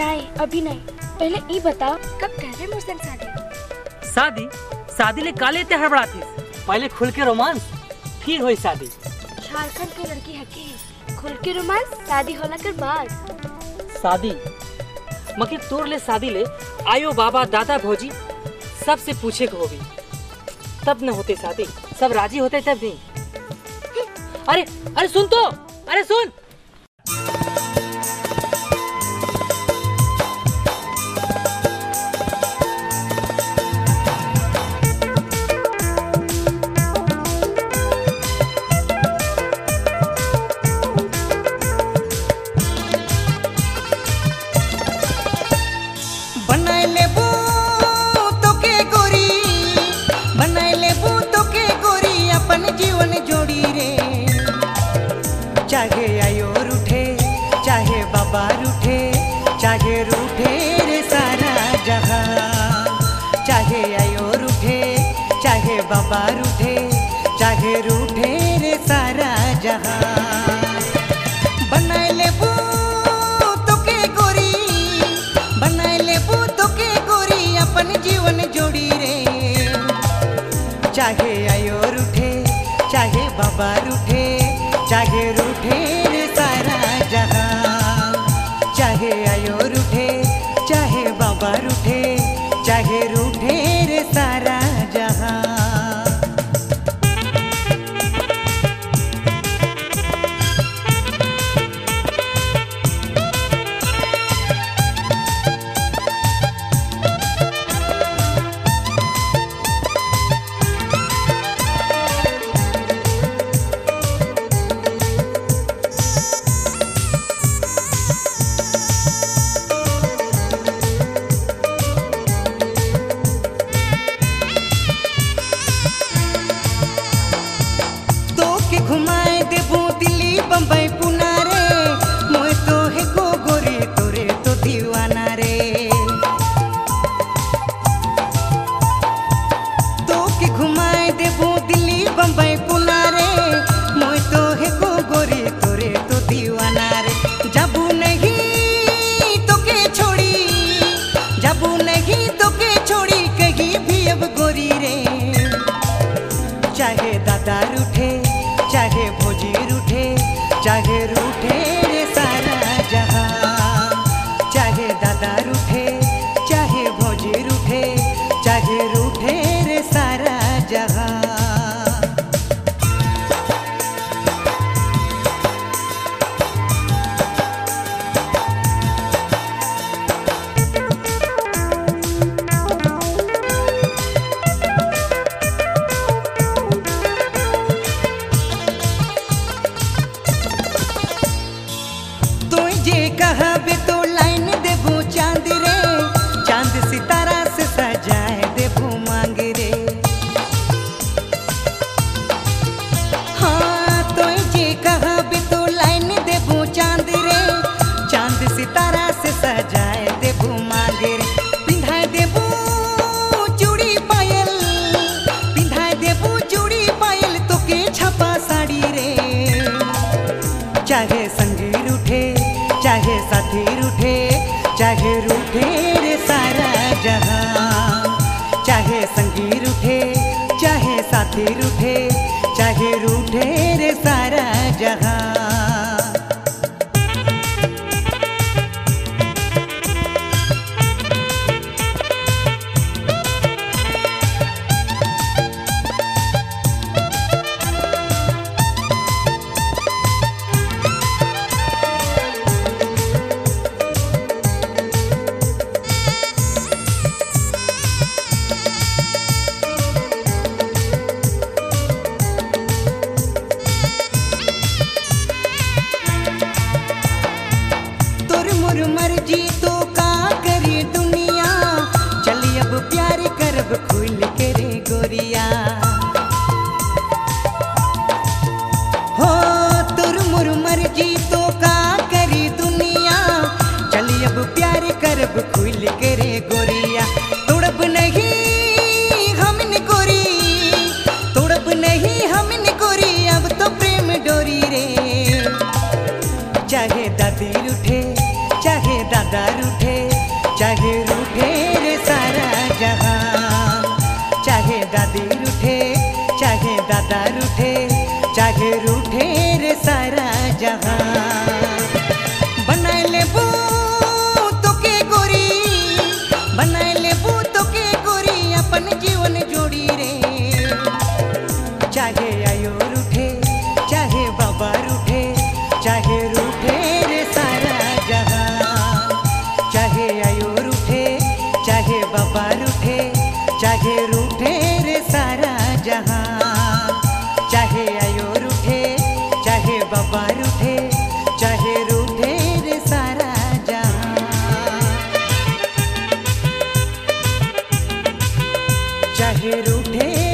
नहीं अभी नहीं, पहले ये बताओ कब करे मुझसे शादी? शादी शादी ले काले ते हड़बड़ाती, पहले खुल के रोमांस फिर होई शादी। झारखंड की लड़की है कि खुल के रोमांस शादी होला के बाद। शादी मगर तोर ले शादी ले आयो बाबा दादा भौजी सबसे पूछे को होगी तब न होते शादी, सब राजी होते तब नहीं। अरे अरे सुन तो, अरे सुन। चाहे आयोर उठे चाहे बाबा रूठे, चाहे रूठे रे सारा जहां। चाहे आयोर उठे चाहे बाबा रूठे, चाहे रूठे रे सारा जहां। बनाए लेबू तो के गोरी, बनाए लेबू तो के गोरी अपन जीवन जोड़ी रे। चाहे आयोर उठे चाहे बाबा रूठे, चाहे रूठे रे सारा जहां। चाहे आयोर उठे चाहे बाबा रूठे, चाहे रूठे रे सारा जहां। घुमाए देबू दिल्ली बम्बई पुना रे, मोए तो है को गोरी तोरे तो दीवाना रे। तो के घुमाए देबू दिल्ली बम्बई पुना रे, मोए तो है को गोरी तोरे तो दीवाना रे। जाबू नहीं तो के छोड़ी, जाबू नहीं तो के छोड़ी कहीं भी अब गोरी रे। चाहे दादा रूठे चाहे भोजी रूठे, चाहे रूठे रे सारा जहां। चाहे दादा रूठे चाहे भोजी रूठे, चाहे रूठे रे सारा जहां। कहबे तो लाइन देबू चांद रे, चांद सितारा से सजाए देबू मांग रे। हाँ तो जे कहबे तो लाइन देबू चांद रे, चांद सितारा से सजाए देबू मांग रे। पिंधाए देबू चूड़ी पायल, पिंधाए देबू चूड़ी पायल तो के छपा साड़ी रे। चाहे संगी रूठे चाहे साथी रूठे, चाहे रूठे रे सारा जहां। चाहे संगी रूठे चाहे साथी रूठे, चाहे रूठे रे सारा जहां। मर्जी तो का करी दुनिया, चली अब प्यार करब खुल के रे गोरिया। हो तुर मुर मर्जी तो का करी दुनिया, चली अब प्यार करब खुल के रे गोरिया। तोड़ब नहीं हमन गोरी, तोड़ब नहीं हमन गोरी, अब तो प्रेम डोरी रे। चाहे दादी रूठे चाहे दादा रूठे, चाहे रूठे रे सारा जहां, चाहे दादी रूठे चाहे दादा रूठे, चाहे रूठे रे सारा जहां। बनाए लेबू तो के गोरी, बनाए लेबू तो के गोरी अपन जीवन जोड़ी रे। चाहे आयो रूठे चाहे बाबा रूठे, चाहे रूठे रे सारा जहां, चाहे आयो रूठे चाहे बाबा रूठे, चाहे रूठे रे सारा जहां, चाहे आयो रूठे चाहे बाबा रूठे, चाहे रूठे रे सारा जहां, चाहे रूठे